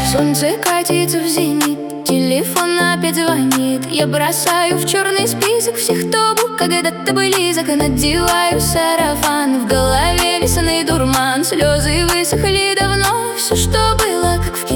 Солнце катится в зенит, телефон опять звонит. Я бросаю в черный список всех, кто был когда-то близок. Надеваю сарафан, в голове весенний дурман. Слезы высохли давно, все, что было, как в